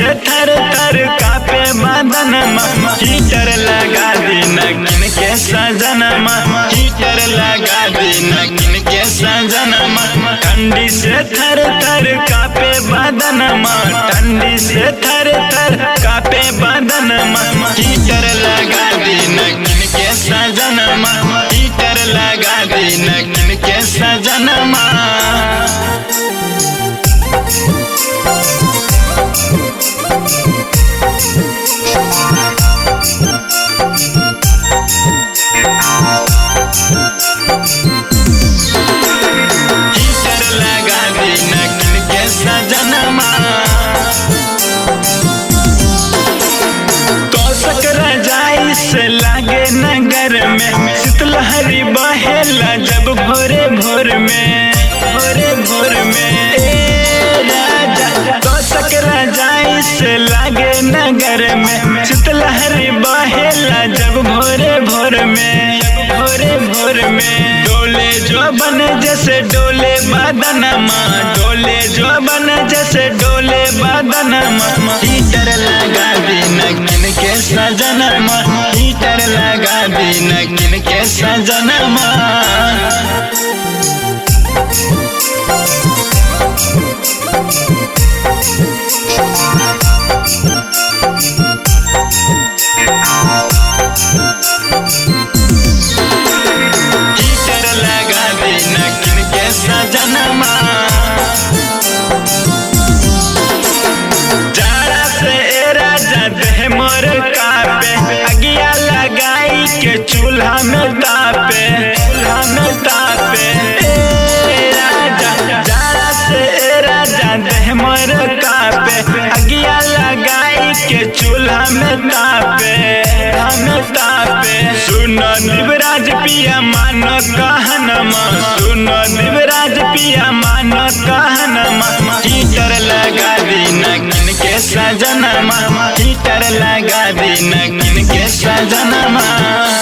थर थर कापे बदनमा, हीटर लगा दी नगिन के सजनमा, हीटर लगा दी नगिन के सजनमा। ठंडी से थर थर कापे बदनमा, ठंडी से थर थर कापे बदनमा, हीटर लगा दी नगिन के सजनमा, हीटर लगा दी नगिन के सजनमा। हीटर लगा दी नगिन के सजनमा। तोसक रजाई से लागे नगर में, शीतलहरी बहेला जब भोरे भोर में, भोरे भोर में। तोसक रजाई से लागे नगर में, शीतलहरी बहेला जब भोरे भोर में, भोरे भोर में। डोले जो बन जैसे डोले बदनमा, डोले जो बन जैसे डोले बदनमा, हीटर लगा दी नगिन के सजनमा, हीटर लगा दी नगिन के सजनमा। हीटर लगा दी नगिन के सजनमा। जाड़ा से ए राजा देह मोर कापे, अगिया लगाई के चूल्हा में तापे, चूल्हा में तापे। जाड़ा से ए राजा देह मोर कापे, अगिया लगाई के चूल्हा में तापे, में तापे। सुनो दिवराज पिया मानो कहनमा, सुनो दिवराज पिया मानो कहनमा, हीटर लगा दी नगिन के सजनमा, हीटर लगा दी नगिन के सजनमा।